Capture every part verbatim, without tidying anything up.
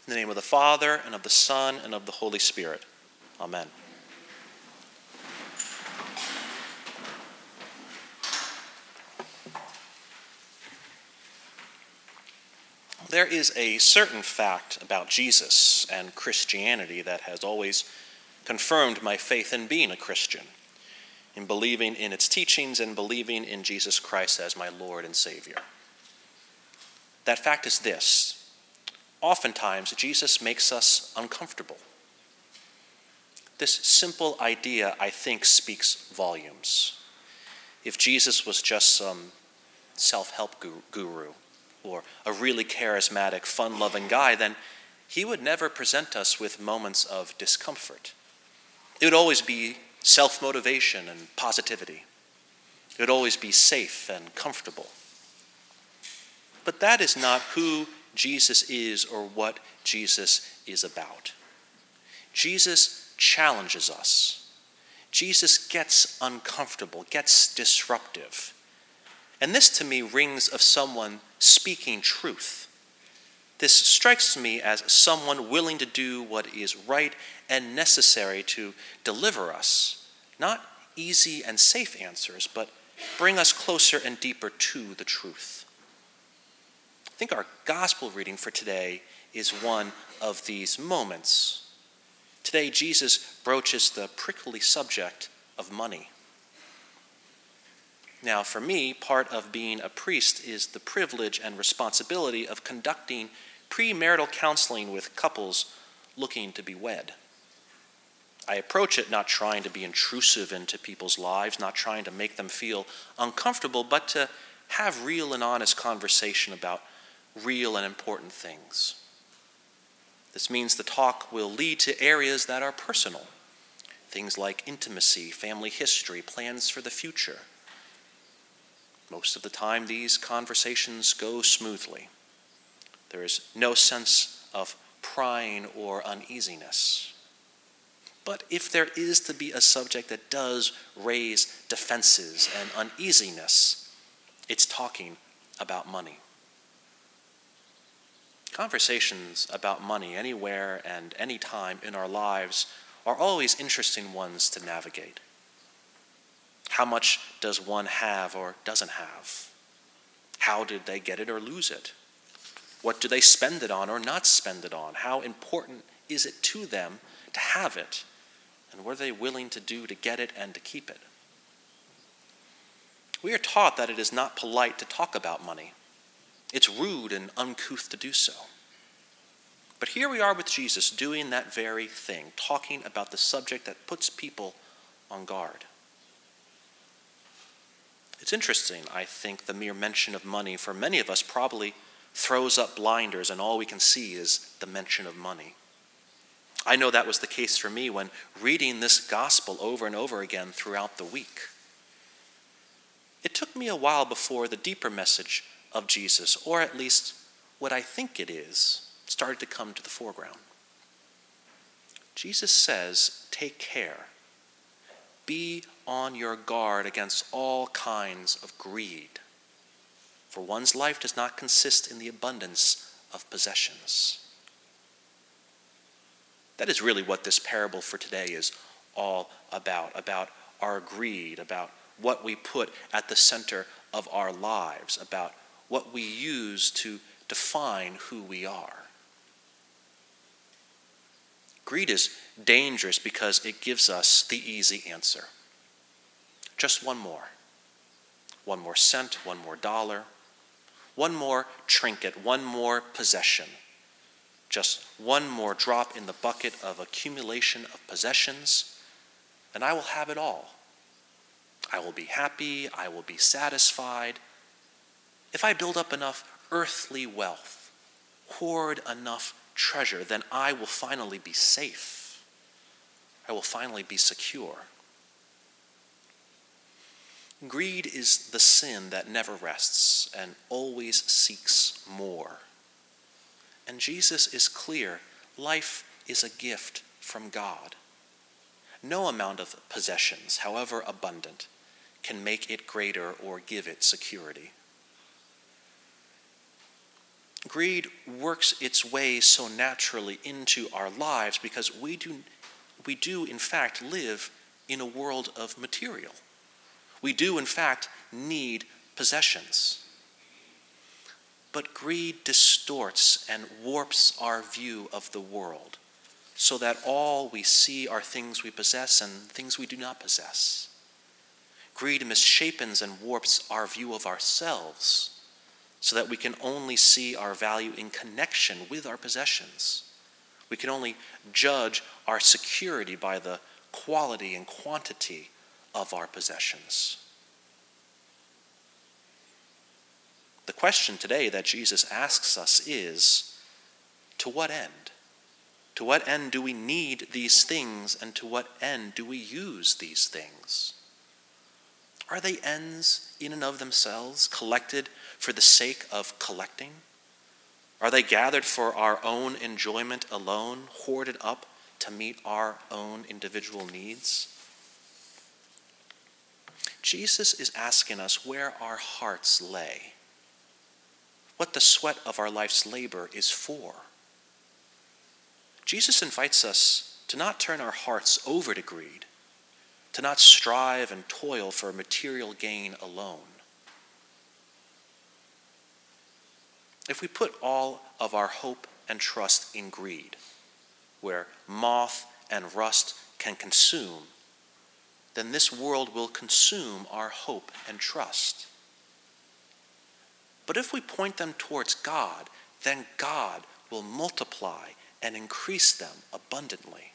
In the name of the Father, and of the Son, and of the Holy Spirit. Amen. There is a certain fact about Jesus and Christianity that has always confirmed my faith in being a Christian, in believing in its teachings and believing in Jesus Christ as my Lord and Savior. That fact is this: oftentimes, Jesus makes us uncomfortable. This simple idea, I think, speaks volumes. If Jesus was just some self-help guru or a really charismatic, fun-loving guy, then he would never present us with moments of discomfort. It would always be self-motivation and positivity. It would always be safe and comfortable. But that is not who Jesus is or what Jesus is about. Jesus challenges us. Jesus gets uncomfortable, gets disruptive. And this to me rings of someone speaking truth. This strikes me as someone willing to do what is right and necessary to deliver us, not easy and safe answers, but bring us closer and deeper to the truth. I think our gospel reading for today is one of these moments. Today, Jesus broaches the prickly subject of money. Now, for me, part of being a priest is the privilege and responsibility of conducting premarital counseling with couples looking to be wed. I approach it not trying to be intrusive into people's lives, not trying to make them feel uncomfortable, but to have real and honest conversation about real and important things. This means the talk will lead to areas that are personal, things like intimacy, family history, plans for the future. Most of the time, these conversations go smoothly. There is no sense of prying or uneasiness. But if there is to be a subject that does raise defenses and uneasiness, it's talking about money. Conversations about money anywhere and anytime in our lives are always interesting ones to navigate. How much does one have or doesn't have? How did they get it or lose it? What do they spend it on or not spend it on? How important is it to them to have it? And what are they willing to do to get it and to keep it? We are taught that it is not polite to talk about money. It's rude and uncouth to do so. But here we are with Jesus doing that very thing, talking about the subject that puts people on guard. It's interesting, I think, the mere mention of money for many of us probably throws up blinders and all we can see is the mention of money. I know that was the case for me when reading this gospel over and over again throughout the week. It took me a while before the deeper message of Jesus, or at least what I think it is, started to come to the foreground. Jesus says, take care. Be on your guard against all kinds of greed, for one's life does not consist in the abundance of possessions. That is really what this parable for today is all about, about our greed, about what we put at the center of our lives, about what we use to define who we are. Greed is dangerous because it gives us the easy answer. Just one more. One more cent, one more dollar, one more trinket, one more possession. Just one more drop in the bucket of accumulation of possessions, and I will have it all. I will be happy, I will be satisfied. If I build up enough earthly wealth, hoard enough treasure, then I will finally be safe. I will finally be secure. Greed is the sin that never rests and always seeks more. And Jesus is clear, life is a gift from God. No amount of possessions, however abundant, can make it greater or give it security. Greed works its way so naturally into our lives because we do, we do in fact live in a world of material. We do in fact need possessions. But greed distorts and warps our view of the world so that all we see are things we possess and things we do not possess. Greed misshapens and warps our view of ourselves so that we can only see our value in connection with our possessions. We can only judge our security by the quality and quantity of our possessions. The question today that Jesus asks us is, to what end? To what end do we need these things, and to what end do we use these things? Are they ends in and of themselves, collected for the sake of collecting? Are they gathered for our own enjoyment alone, hoarded up to meet our own individual needs? Jesus is asking us where our hearts lay, what the sweat of our life's labor is for. Jesus invites us to not turn our hearts over to greed, to not strive and toil for material gain alone. If we put all of our hope and trust in greed, where moth and rust can consume, then this world will consume our hope and trust. But if we point them towards God, then God will multiply and increase them abundantly.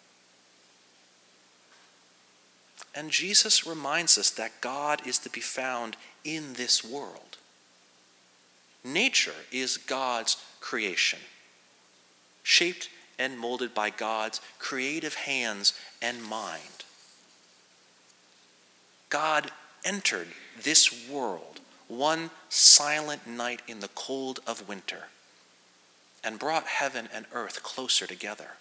And Jesus reminds us that God is to be found in this world. Nature is God's creation, shaped and molded by God's creative hands and mind. God entered this world one silent night in the cold of winter and brought heaven and earth closer together.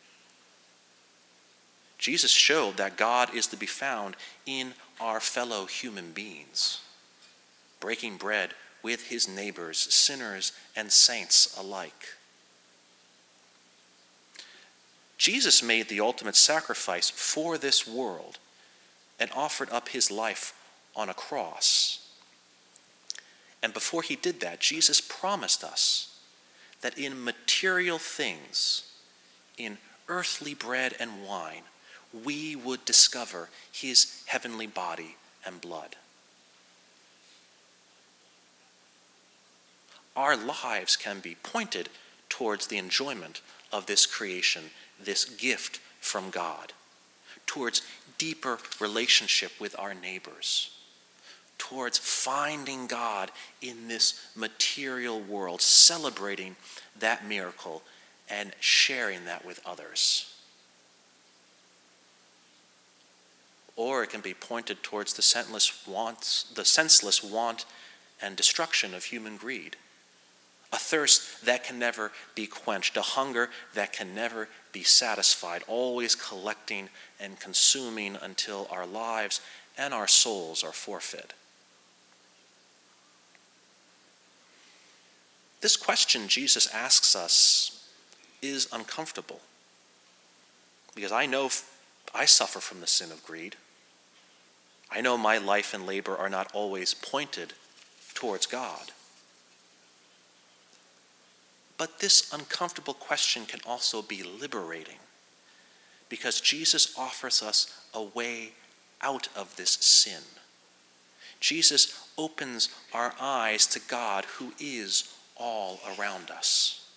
Jesus showed that God is to be found in our fellow human beings, breaking bread with his neighbors, sinners and saints alike. Jesus made the ultimate sacrifice for this world and offered up his life on a cross. And before he did that, Jesus promised us that in material things, in earthly bread and wine, we would discover his heavenly body and blood. Our lives can be pointed towards the enjoyment of this creation, this gift from God, towards deeper relationship with our neighbors, towards finding God in this material world, celebrating that miracle and sharing that with others. Or it can be pointed towards the senseless wants, the senseless want and destruction of human greed, a thirst that can never be quenched, a hunger that can never be satisfied, always collecting and consuming until our lives and our souls are forfeit. This question Jesus asks us is uncomfortable because I know I suffer from the sin of greed. I know my life and labor are not always pointed towards God. But this uncomfortable question can also be liberating because Jesus offers us a way out of this sin. Jesus opens our eyes to God who is all around us.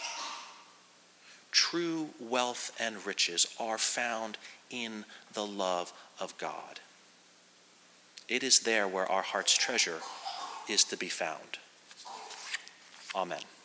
True wealth and riches are found in the love of God. It is there where our heart's treasure is to be found. Amen.